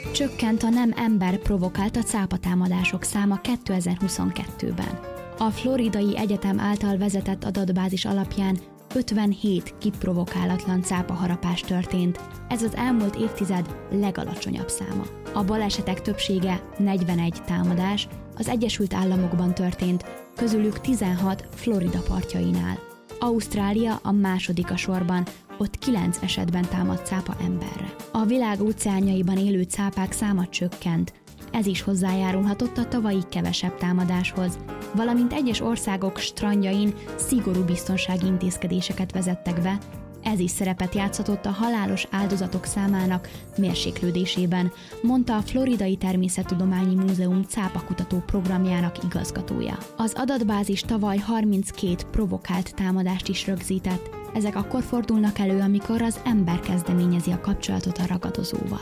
Csökkent a nem ember provokálta cápatámadások száma 2022-ben. A Floridai Egyetem által vezetett adatbázis alapján 57 kiprovokálatlan cápaharapás történt, ez az elmúlt évtized legalacsonyabb száma. A balesetek többsége 41 támadás az Egyesült Államokban történt, közülük 16 Florida partjainál. Ausztrália a második a sorban, ott 9 esetben támadt cápa emberre. A világ óceánjaiban élő cápák száma csökkent, ez is hozzájárulhatott a tavalyi kevesebb támadáshoz, valamint egyes országok strandjain szigorú biztonsági intézkedéseket vezettek be, ez is szerepet játszhatott a halálos áldozatok számának mérséklődésében, mondta a Floridai Természettudományi Múzeum cápakutató programjának igazgatója. Az adatbázis tavaly 32 provokált támadást is rögzített, ezek akkor fordulnak elő, amikor az ember kezdeményezi a kapcsolatot a ragadozóval.